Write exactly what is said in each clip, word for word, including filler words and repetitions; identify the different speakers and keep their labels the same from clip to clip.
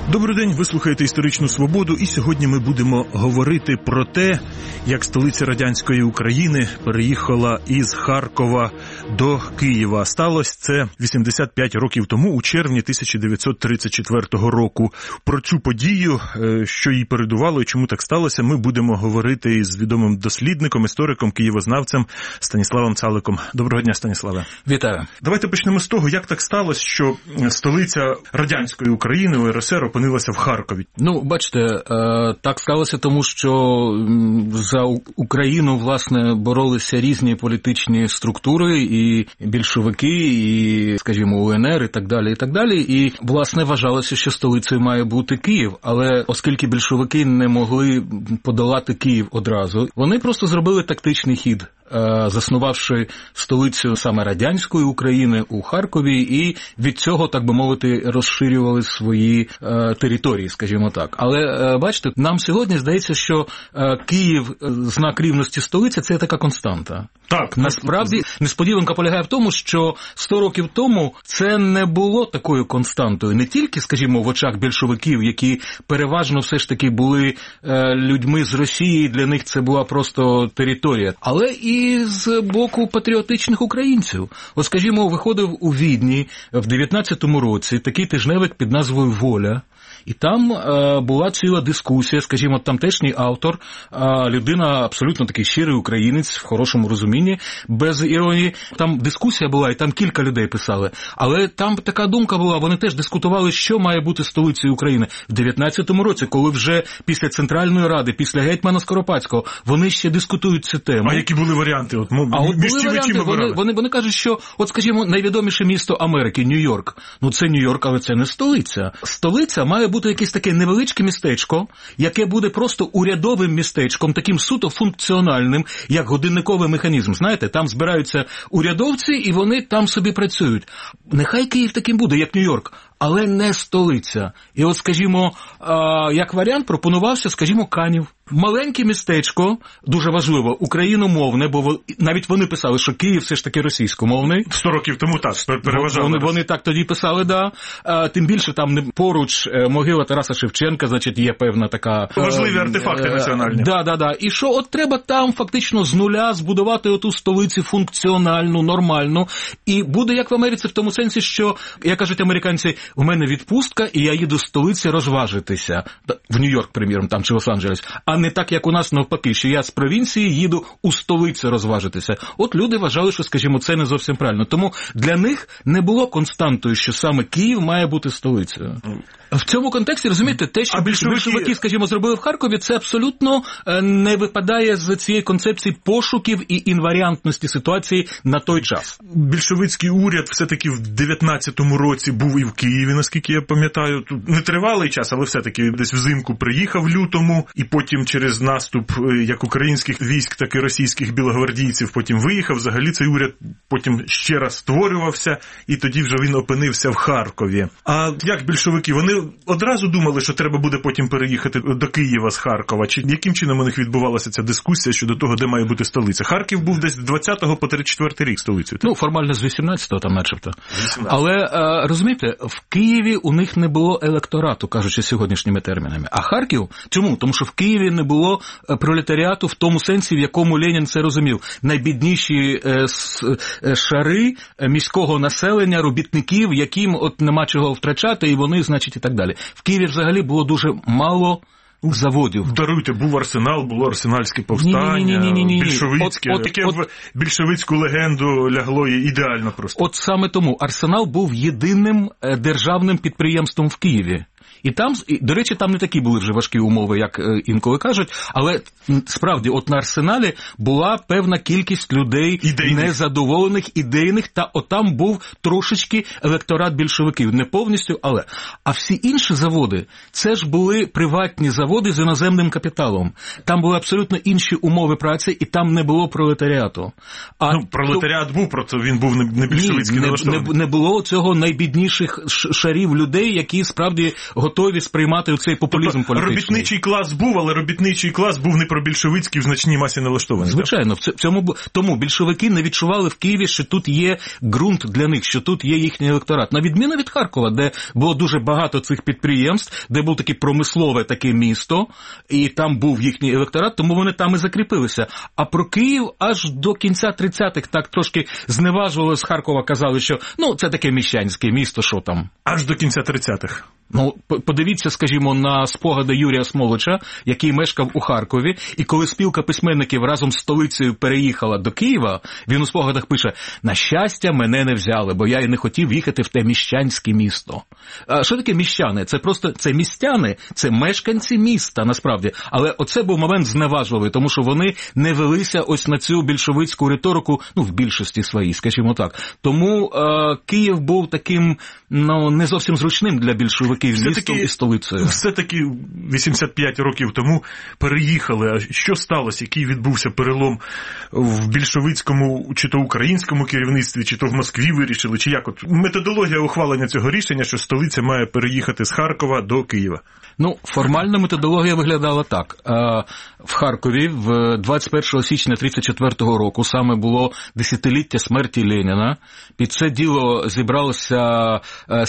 Speaker 1: Добрий день, ви слухаєте «Історичну свободу», і сьогодні ми будемо говорити про те, як столиця радянської України переїхала із Харкова до Києва. Сталося це вісімдесят п'ять років тому, у червні тисяча дев'ятсот тридцять четвертого року. Про цю подію, що їй передувало і чому так сталося, ми будемо говорити із відомим дослідником, істориком, києвознавцем Станіславом Цаликом. Доброго дня, Станіславе.
Speaker 2: Вітаю.
Speaker 1: Давайте почнемо з того, як так сталося, що столиця радянської України, У Р С Р, опинилася в Харкові.
Speaker 2: Ну, бачите, так сталося тому, що за Україну, власне, боролися різні політичні структури, і більшовики, і, скажімо, У Н Р, і так далі, і так далі. І, власне, вважалося, що столицею має бути Київ. Але оскільки більшовики не могли подолати Київ одразу, вони просто зробили тактичний хід, заснувавши столицю саме радянської України у Харкові, і від цього, так би мовити, розширювали свої е, території, скажімо так. Але, е, бачите, нам сьогодні здається, що е, Київ, знак рівності столиці, це така константа.
Speaker 1: Так.
Speaker 2: Насправді, несподіванка полягає в тому, що сто років тому це не було такою константою. Не тільки, скажімо, в очах більшовиків, які переважно все ж таки були е, людьми з Росії, для них це була просто територія, але і І з боку патріотичних українців. От, скажімо, виходив у Відні в дев'ятнадцятому році такий тижневик під назвою «Воля». І там е, була ціла дискусія, скажімо, тамтешній автор, е, людина абсолютно такий щирий українець, в хорошому розумінні, без іронії. Там дискусія була, і там кілька людей писали. Але там така думка була, вони теж дискутували, що має бути столицею України. В дев'ятнадцятому році, коли вже після Центральної Ради, після гетьмана Скоропадського, вони ще дискутують цю тему.
Speaker 1: А які були варіанти? От, м-
Speaker 2: а от були варіанти, вони, вони, вони кажуть, що, от, скажімо, найвідоміше місто Америки, Нью-Йорк. Ну, це Нью-Йорк, але це не столиця. Столиця має бути якесь таке невеличке містечко, яке буде просто урядовим містечком, таким суто функціональним, як годинниковий механізм. Знаєте, там збираються урядовці, і вони там собі працюють. Нехай Київ таким буде, як Нью-Йорк, але не столиця. І от, скажімо, як варіант пропонувався, скажімо, Канів. Маленьке містечко, дуже важливо, україномовне, бо навіть вони писали, що Київ все ж таки російськомовний.
Speaker 1: Сто років тому так, переважали.
Speaker 2: Вони, вони так тоді писали, да. А, тим більше там поруч могила Тараса Шевченка, значить, є певна така...
Speaker 1: Важливі артефакти національні.
Speaker 2: Да, да, да. І що от треба там фактично з нуля збудувати оту столицю функціональну, нормальну. І буде як в Америці в тому сенсі, що, як кажуть американці, у мене відпустка, і я їду з столиці розважитися. В Нью-Йорк, приміром, там, чи Лос-Анджелес. А не так, як у нас навпаки, що я з провінції їду у столицю розважитися. От люди вважали, що, скажімо, це не зовсім правильно. Тому для них не було константою, що саме Київ має бути столицею. В цьому контексті, розумієте, те, що більшовики, більшовики, скажімо, зробили в Харкові, це абсолютно не випадає з цієї концепції пошуків і інваріантності ситуації на той час.
Speaker 1: Більшовицький уряд все-таки в дев'ятнадцятому році був і в Києві, наскільки я пам'ятаю. Тут не тривалий час, але все-таки десь взимку приїхав в лютому, і потім через наступ як українських військ, так і російських білогвардійців потім виїхав. Взагалі цей уряд потім ще раз створювався, і тоді вже він опинився в Харкові. А як більшовики? Вони одразу думали, що треба буде потім переїхати до Києва з Харкова? Чи яким чином у них відбувалася ця дискусія щодо того, де має бути столиця? Харків був десь з двадцятого по тридцять четвертий рік столицею.
Speaker 2: Ну, формально з вісімнадцятого там начебто. Але, розумієте, в Києві у них не було електорату, кажучи сьогоднішніми термінами. А Харків? Чому? Тому що в Києві не було пролетаріату в тому сенсі, в якому Ленін це розумів. Найбідніші шари міського населення, робітників, яким от нема чого втрачати, і вони, значить, і так далі. В Києві взагалі було дуже мало заводів.
Speaker 1: Даруйте, був арсенал, було арсенальське повстання, ні, ні, ні, ні, ні. більшовицьке, от, от, яке от, в більшовицьку легенду лягло ідеально просто.
Speaker 2: От саме тому арсенал був єдиним державним підприємством в Києві. І там, до речі, там не такі були вже важкі умови, як інколи кажуть, але справді от на арсеналі була певна кількість людей ідейних, незадоволених, ідейних, та отам був трошечки електорат більшовиків, не повністю, але. А всі інші заводи, це ж були приватні заводи з іноземним капіталом. Там були абсолютно інші умови праці, і там не було пролетаріату. А
Speaker 1: ну, пролетаріат то... був, просто він був не більшовицький налаштований.
Speaker 2: Не, не було цього найбідніших шарів людей, які справді готові готові сприймати цей популізм
Speaker 1: тобто,
Speaker 2: політичний.
Speaker 1: Робітничий клас був, але робітничий клас був не пробільшовицький в значній масі налаштований.
Speaker 2: Звичайно, в цьому тому більшовики не відчували в Києві, що тут є ґрунт для них, що тут є їхній електорат. На відміну від Харкова, де було дуже багато цих підприємств, де був таке промислове таке місто, і там був їхній електорат, тому вони там і закріпилися. А про Київ аж до кінця тридцятих так трошки зневажували, з Харкова казали, що ну це таке міщанське місто, що там.
Speaker 1: Аж до кінця тридцятих.
Speaker 2: Ну, подивіться, скажімо, на спогади Юрія Смолича, який мешкав у Харкові, і коли спілка письменників разом з столицею переїхала до Києва, він у спогадах пише: «На щастя, мене не взяли, бо я і не хотів їхати в те міщанське місто». А що таке міщани? Це просто, це містяни, це мешканці міста, насправді. Але оце був момент зневажливий, тому що вони не велися ось на цю більшовицьку риторику, ну, в більшості своїй, скажімо так. Тому е, Київ був таким, ну, не зовсім зручним для більшовиків. Містом і столицею.
Speaker 1: Все-таки вісімдесят п'ять років тому переїхали. А що сталося? Який відбувся перелом в більшовицькому, чи то українському керівництві, чи то в Москві вирішили, чи як? От методологія ухвалення цього рішення, що столиця має переїхати з Харкова до Києва.
Speaker 2: Ну, формальна методологія виглядала так. В Харкові в двадцять першого січня тридцять четвертого року саме було десятиліття смерті Леніна. Під це діло зібралася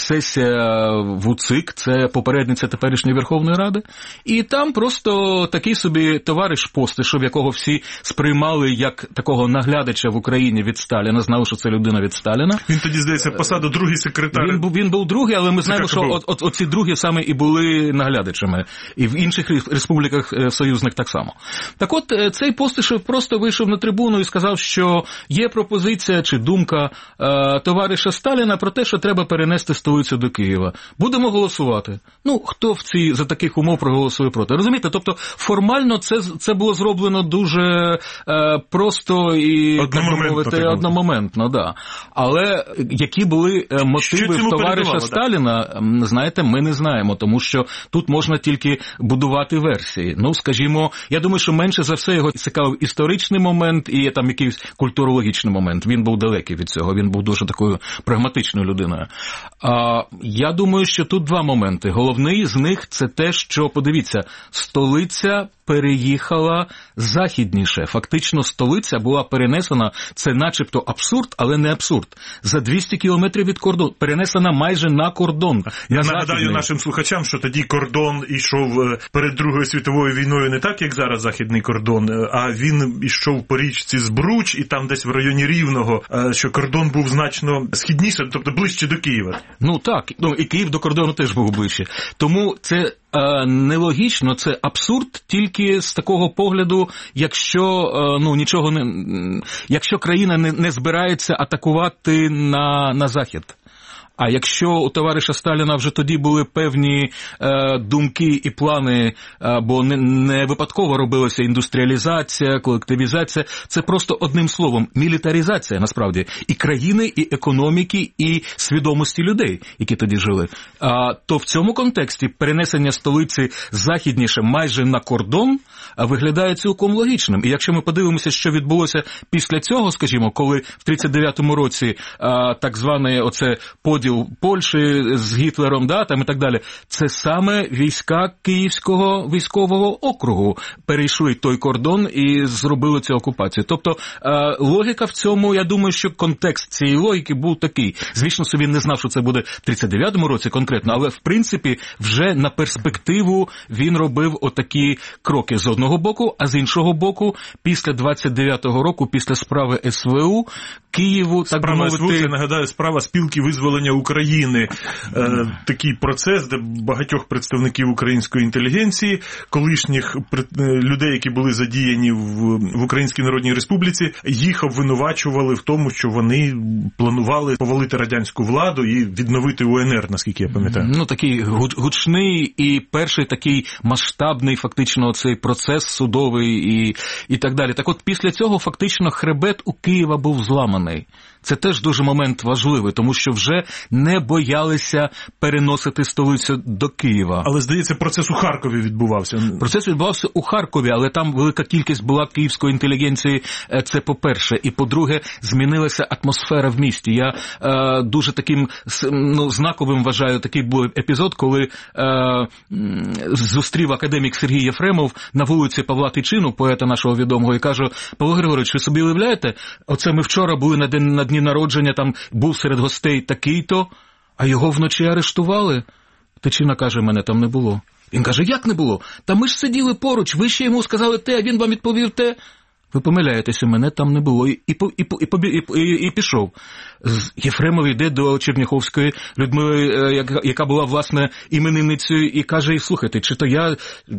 Speaker 2: сесія в УЦИК, це попередниця теперішньої Верховної Ради, і там просто такий собі товариш Постишев, якого всі сприймали як такого наглядача в Україні від Сталіна, знали, що це людина від Сталіна.
Speaker 1: Він тоді, здається, посаду другий секретар.
Speaker 2: Він був, він був другий, але ми знаємо, що от, от, оці другі саме і були наглядачами. І в інших республіках союзних так само. Так от, цей Постишев просто вийшов на трибуну і сказав, що є пропозиція чи думка е, товариша Сталіна про те, що треба перенести столицю до Києва. Будемо голосувати. Ну, хто в ці, за таких умов проголосує проти? Розумієте? Тобто, формально це, це було зроблено дуже е, просто і,
Speaker 1: одномоментно,
Speaker 2: так, одномоментно, да. Але які були мотиви в товариша Сталіна, так? Знаєте, ми не знаємо, тому що тут можна тільки будувати версії. Ну, скажімо, я думаю, що менше за все його цікавив історичний момент і там якийсь культурологічний момент. Він був далекий від цього, він був дуже такою прагматичною людиною. А, я думаю, що тут два моменти. Головний з них – це те, що, подивіться, столиця переїхала західніше. Фактично столиця була перенесена, це начебто абсурд, але не абсурд. За двісті кілометрів від кордону, перенесена майже на кордон.
Speaker 1: Я
Speaker 2: на
Speaker 1: нагадаю
Speaker 2: західний.
Speaker 1: нашим слухачам, що тоді кордон йшов перед Другою світовою війною не так, як зараз західний кордон, а він йшов по річці Збруч, і там десь в районі Рівного, що кордон був значно східніше, тобто ближче до Києва.
Speaker 2: Ну так, ну і Київ до кордону теж був ближче. Тому це е, нелогічно, це абсурд тільки з такого погляду, якщо е, ну нічого не якщо країна не, не збирається атакувати на, на захід. А якщо у товариша Сталіна вже тоді були певні е, думки і плани, е, бо не, не випадково робилася індустріалізація, колективізація, це просто одним словом мілітаризація, насправді, і країни, і економіки, і свідомості людей, які тоді жили. А, то в цьому контексті перенесення столиці західніше майже на кордон виглядає цілком логічним. І якщо ми подивимося, що відбулося після цього, скажімо, коли в тридцять дев'ятому році а, так званий оце поділ Польщі з Гітлером, да, там і так далі, це саме війська Київського військового округу перейшли той кордон і зробили цю окупацію. Тобто е, логіка в цьому, я думаю, що контекст цієї логіки був такий. Звісно, собі не знав, що це буде в тридцять дев'ятому році конкретно, але в принципі вже на перспективу він робив отакі кроки з одного боку, а з іншого боку, після двадцять дев'ятого року, після справи ес ве у, Києву, так би мовити...
Speaker 1: Справа ес ве у, це, нагадаю, справа спілки визволення України. Е, такий процес, де багатьох представників української інтелігенції, колишніх людей, які були задіяні в, в Українській Народній Республіці, їх обвинувачували в тому, що вони планували повалити радянську владу і відновити у ен ер, наскільки я пам'ятаю.
Speaker 2: Ну, такий гучний і перший такий масштабний фактично цей процес судовий і, і так далі. Так от після цього фактично хребет у Києва був зламаний. Це теж дуже момент важливий, тому що вже не боялися переносити столицю до Києва.
Speaker 1: Але, здається, процес у Харкові відбувався.
Speaker 2: Процес відбувався у Харкові, але там велика кількість була київської інтелігенції, це по-перше. І по-друге, змінилася атмосфера в місті. Я е, дуже таким ну, знаковим вважаю такий був епізод, коли е, зустрів академік Сергій Єфремов на вулиці Павла Тичину, поета нашого відомого, і каже: Павло Григорович, ви собі уявляєте, оце ми вчора були на день на дні народження, там був серед гостей такий-то, а його вночі арештували. Тичина каже: мене там не було. Він каже: як не було? Та ми ж сиділи поруч, ви ще йому сказали те, а він вам відповів те. Ви помиляєтеся, мене там не було. І, і, і, і, і, і пішов. Єфремов йде до Черняховської Людмили, яка була, власне, іменинницею, і каже: слухайте, чи то я,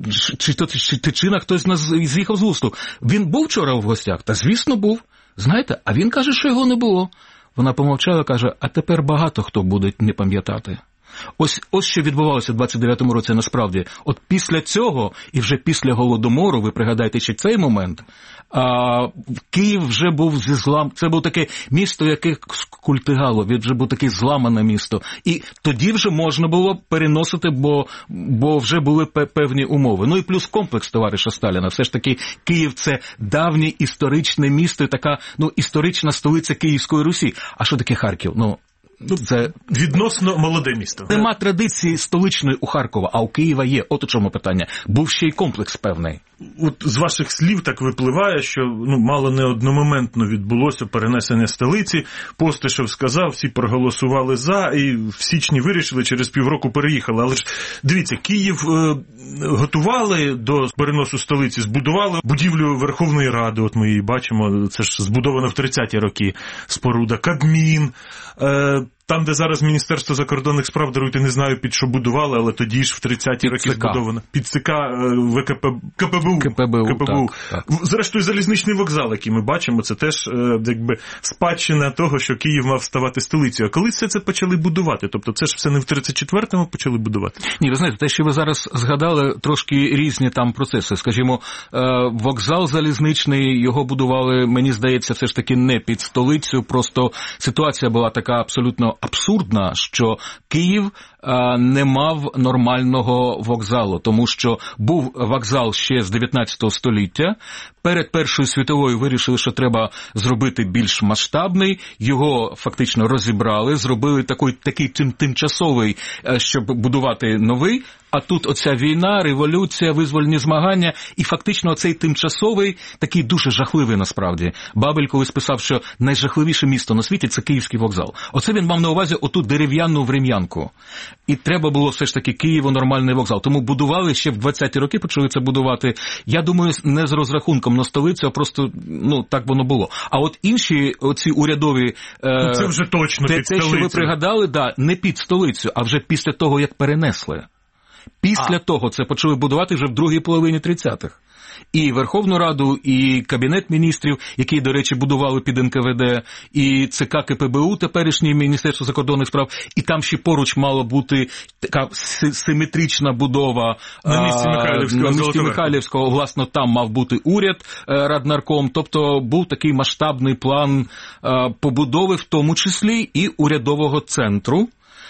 Speaker 2: чи то чи Тичина хтось з нас з'їхав з глузду. Він був вчора в гостях? Та звісно був. Знаєте, а він каже, що його не було. Вона помовчала, каже: а тепер багато хто буде не пам'ятати. Ось, ось що відбувалося в двадцять дев'ятому році насправді. От після цього, і вже після Голодомору, ви пригадайте ще цей момент, а, Київ вже був зі злам. Це був таке місто, яке культигало, він вже був таке зламане місто. І тоді вже можна було переносити, бо, бо вже були певні умови. Ну і плюс комплекс товариша Сталіна. Все ж таки Київ – це давнє історичне місто, така, ну, історична столиця Київської Русі. А що таке Харків? Ну,
Speaker 1: це відносно молоде місто.
Speaker 2: Нема традиції столичної у Харкова, а у Києва є. От у чому питання. Був ще й комплекс певний.
Speaker 1: От з ваших слів так випливає, що ну, мало не одномоментно відбулося перенесення столиці. Постишев сказав, всі проголосували за, і в січні вирішили, через півроку переїхали. Але ж дивіться, Київ е, готували до переносу столиці, збудували будівлю Верховної Ради, от ми її бачимо, це ж збудовано в тридцяті роки, споруда, Кабмін, е, там, де зараз Міністерство закордонних справ, даруйте, не знаю, під що будували, але тоді ж в тридцяті роки збудовано. Під ЦК ВКП, КПБУ.
Speaker 2: КПБУ,
Speaker 1: КПБУ.
Speaker 2: Так, так.
Speaker 1: Зрештою, залізничний вокзал, який ми бачимо, це теж якби спадщина того, що Київ мав ставати столицею. А коли все це почали будувати? Тобто це ж все не в тридцять четвертому почали будувати?
Speaker 2: Ні, ви знаєте, те, що ви зараз згадали, трошки різні там процеси. Скажімо, вокзал залізничний, його будували, мені здається, все ж таки не під столицю, просто ситуація була така абсолютно абсурдна, що Київ а, не мав нормального вокзалу, тому що був вокзал ще з дев'ятнадцятого століття. Перед Першою світовою вирішили, що треба зробити більш масштабний, його фактично розібрали, зробили такий, такий тим, тимчасовий, щоб будувати новий, а тут оця війна, революція, визвольні змагання, і фактично оцей тимчасовий, такий дуже жахливий насправді. Бабель колись писав, що найжахливіше місто на світі – це Київський вокзал. Оце він мав на увазі оту дерев'яну врем'янку. І треба було все ж таки Києву нормальний вокзал. Тому будували ще в двадцяті роки, почали це будувати. Я думаю, не з розрахунком на столицю, а просто, ну, так воно було. А от інші оці урядові...
Speaker 1: Ну, це вже точно
Speaker 2: те,
Speaker 1: під столицю.
Speaker 2: Те, що ви пригадали, да, не під столицю, а вже після того, як перенесли. Після а. того це почали будувати вже в другій половині тридцятих. І Верховну Раду, і Кабінет міністрів, який, до речі, будували під ен ка ве де, і ЦК КПБУ, теперішнє Міністерство закордонних справ, і там ще поруч мала бути така симетрична будова
Speaker 1: на місці Михайлівського,
Speaker 2: на місці Михайлівського, власне, там мав бути уряд, Раднарком, тобто був такий масштабний план побудови, в тому числі і урядового центру.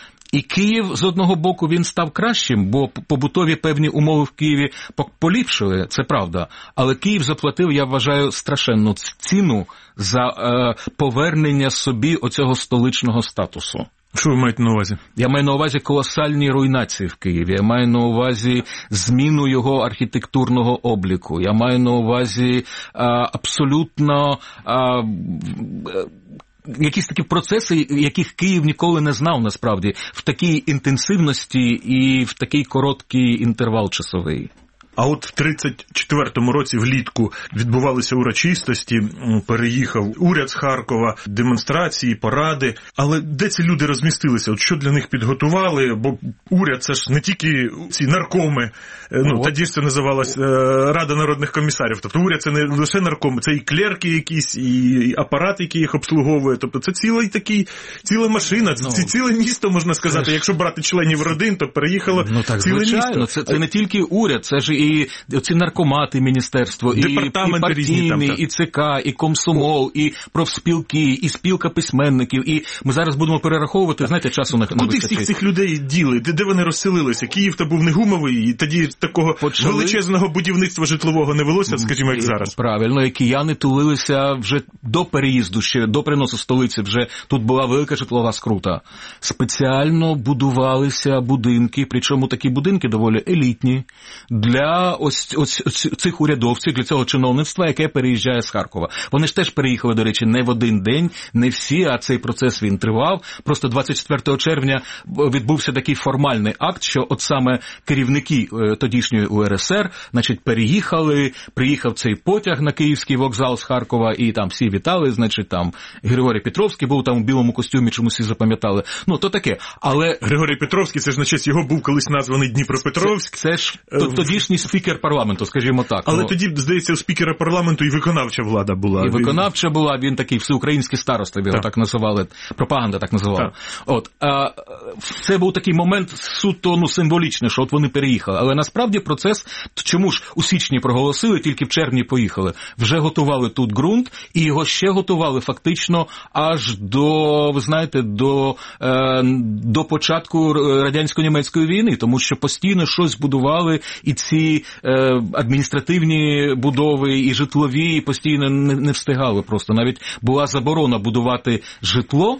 Speaker 2: І Київ, з одного боку, він став кращим, бо побутові певні умови в Києві поліпшили, це правда. Але Київ заплатив, я вважаю, страшенну ціну за е, повернення собі оцього столичного статусу.
Speaker 1: Що ви маєте на увазі?
Speaker 2: Я маю на увазі колосальні руйнації в Києві, я маю на увазі зміну його архітектурного обліку, я маю на увазі е, абсолютно... Е, якісь такі процеси, яких Київ ніколи не знав, насправді, в такій інтенсивності і в такий короткий інтервал часовий.
Speaker 1: А от в тридцять четвертому році влітку відбувалися урочистості, переїхав уряд з Харкова, демонстрації, паради. Але де ці люди розмістилися? От що для них підготували? Бо уряд – це ж не тільки ці наркоми, ну, от. Тоді ж це називалось Рада народних комісарів. Тобто уряд – це не лише наркоми, це і клерки якісь, і апарат, який їх обслуговує. Тобто це цілий такий, ціла машина, це ну, ціле місто, можна сказати. Це ж... Якщо брати членів родин, то переїхало
Speaker 2: ну, так,
Speaker 1: ціле
Speaker 2: звичайно.
Speaker 1: місто.
Speaker 2: Це, це не тільки уряд, це ж і і ці наркомати міністерство, і, і партійні, різні, там, і ЦК, і комсомол, і профспілки, і спілка письменників, і ми зараз будемо перераховувати, знаєте, часу на
Speaker 1: Куди всіх цих людей діли? Де, де вони розселилися? Київ-то був не гумовий, і тоді такого Почали... величезного будівництва житлового не велося, скажімо, як зараз.
Speaker 2: Правильно, і кияни тулилися вже до переїзду, ще до переносу столиці, вже тут була велика житлова скрута. Спеціально будувалися будинки, причому такі будинки доволі елітні, для ось, ось, ось цих урядовців, для цього чиновництва, яке переїжджає з Харкова. Вони ж теж переїхали, до речі, не в один день, не всі, а цей процес він тривав. Просто двадцять четвертого червня відбувся такий формальний акт, що от саме керівники тодішньої У Ер Ес Ер, значить, переїхали, приїхав цей потяг на Київський вокзал з Харкова, і там всі вітали, значить, там Григорій Петровський був там у білому костюмі, чомусь всі запам'ятали. Ну, то таке. Але
Speaker 1: Григорій Петровський, це ж на честь його був колись названий Дніпропетровськ.
Speaker 2: Це, це ж тодішній спікер парламенту, скажімо так.
Speaker 1: Але
Speaker 2: ну,
Speaker 1: тоді, здається, у спікера парламенту і виконавча влада була.
Speaker 2: І виконавча була, він такий всеукраїнський староста, його так. так називали, пропаганда так називала. Так. От, а, це був такий момент суто, ну, символічний, що от вони переїхали. Але насправді процес, чому ж у січні проголосили, тільки в червні поїхали. Вже готували тут ґрунт, і його ще готували фактично аж до, ви знаєте, до, е, до початку радянсько-німецької війни, тому що постійно щось будували, і ці е, адміністративні будови, і житлові, і постійно не, не встигали просто. Навіть була заборона будувати житло,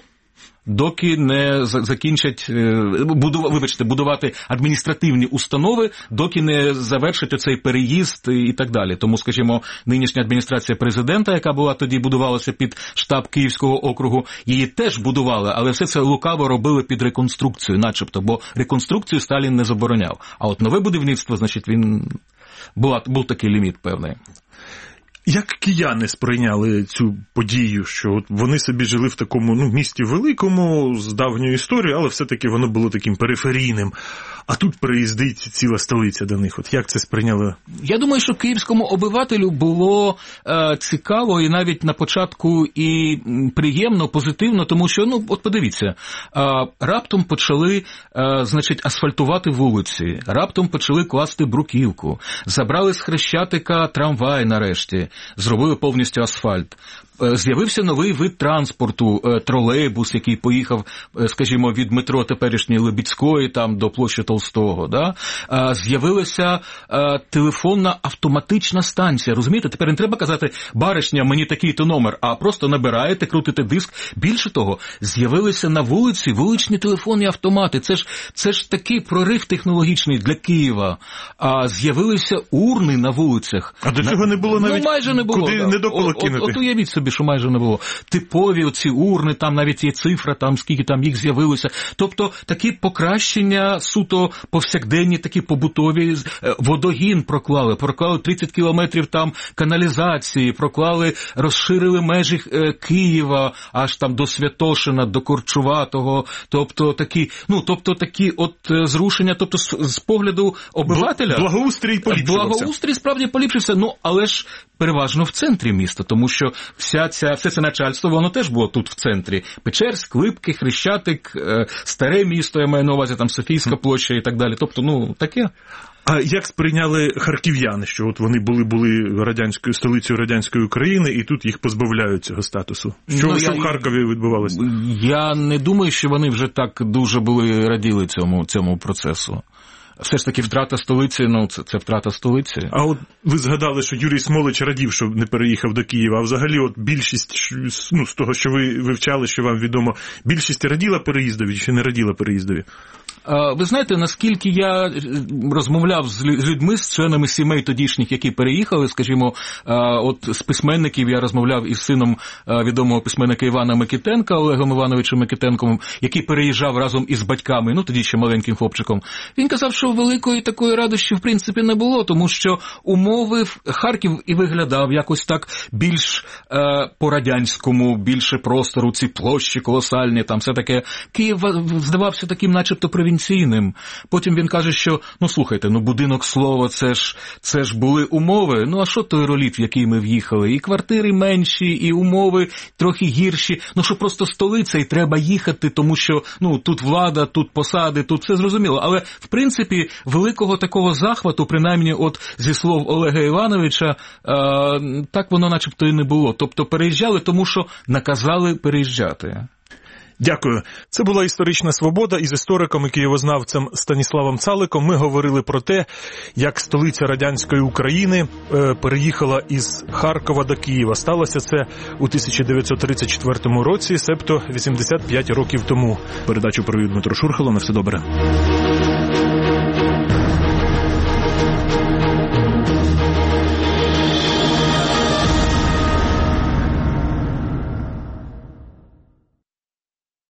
Speaker 2: доки не закінчать, будува, вибачте, будувати адміністративні установи, доки не завершить оцей переїзд і так далі. Тому, скажімо, нинішня адміністрація президента, яка була тоді, будувалася під штаб Київського округу, її теж будували, але все це лукаво робили під реконструкцію, начебто, бо реконструкцію Сталін не забороняв. А от нове будівництво, значить, він була, був такий ліміт певний.
Speaker 1: Як кияни сприйняли цю подію, що от вони собі жили в такому, ну, місті великому, з давньою історією, але все-таки воно було таким периферійним, а тут приїздить ціла столиця до них. От як це сприйняли?
Speaker 2: Я думаю, що київському обивателю було е, цікаво і навіть на початку і приємно, позитивно, тому що, ну, от подивіться, е, раптом почали, е, значить, асфальтувати вулиці, раптом почали класти бруківку, забрали з Хрещатика трамвай нарешті, зробили повністю асфальт. З'явився новий вид транспорту, тролейбус, який поїхав, скажімо, від метро теперішньої Лебідської там до площі Толстого. Да? З'явилася телефонна автоматична станція. Розумієте, тепер не треба казати, баришня, мені такий-то номер, а просто набираєте, крутите диск. Більше того, з'явилися на вулиці вуличні телефонні автомати. Це ж, це ж такий прорив технологічний для Києва. А з'явилися урни на вулицях.
Speaker 1: А до цього не було навіть,
Speaker 2: ну, майже не було,
Speaker 1: куди
Speaker 2: да.
Speaker 1: недоколо кинути.
Speaker 2: От, от уявіть собі, що майже не було. Типові оці урни, там навіть є цифра, там скільки там їх з'явилося. Тобто такі покращення суто повсякденні, такі побутові. Водогін проклали, проклали тридцять кілометрів там каналізації, проклали, розширили межі Києва аж там до Святошина, до Корчуватого. Тобто такі, ну, тобто такі от зрушення, тобто з, з погляду обивателя.
Speaker 1: Благоустрій поліпшився.
Speaker 2: Благоустрій справді поліпшився, ну, але ж переважно в центрі міста, тому що вся ця, все це начальство, воно теж було тут в центрі. Печерськ, Липки, Хрещатик, Старе місто, я маю на увазі, там Софійська площа і так далі. Тобто, ну, таке.
Speaker 1: А як сприйняли харків'яни, що от вони були, були радянською столицею радянської України, і тут їх позбавляють цього статусу? Що, ну, що я, в Харкові відбувалося?
Speaker 2: Я не думаю, що вони вже так дуже були раділи цьому, цьому процесу. Все ж таки втрата столиці, ну, це, це втрата столиці.
Speaker 1: А от ви згадали, що Юрій Смолич радів, що не переїхав до Києва, а взагалі от більшість, ну, з того, що ви вивчали, що вам відомо, більшість раділа переїздові чи не раділа переїздові?
Speaker 2: Ви знаєте, наскільки я розмовляв з людьми, з членами сімей тодішніх, які переїхали, скажімо, от з письменників я розмовляв із сином відомого письменника Івана Микитенка, Олегом Івановичем Микитенком, який переїжджав разом із батьками, ну тоді ще маленьким хлопчиком. Він казав, що великої такої радості в принципі не було, тому що умови Харків і виглядав якось так більш е, по-радянському, більше простору, ці площі колосальні, там все таке. Київ здавався таким начебто привітним провінційним. Потім він каже, що, ну слухайте, ну будинок слова, це ж, це ж були умови, ну а що той роліт, в який ми в'їхали? І квартири менші, і умови трохи гірші, ну що просто столиця і треба їхати, тому що, ну, тут влада, тут посади, тут все зрозуміло. Але, в принципі, великого такого захвату, принаймні от зі слов Олега Івановича, е, так воно начебто і не було. Тобто переїжджали, тому що наказали переїжджати.
Speaker 1: Дякую. Це була «Історична свобода». Із істориком і києвознавцем Станіславом Цаликом ми говорили про те, як столиця радянської України е, переїхала із Харкова до Києва. Сталося це у тисяча дев'ятсот тридцять четвертому році, себто вісімдесят п'ять років тому. Передачу провів Дмитро Шурхало. На все добре.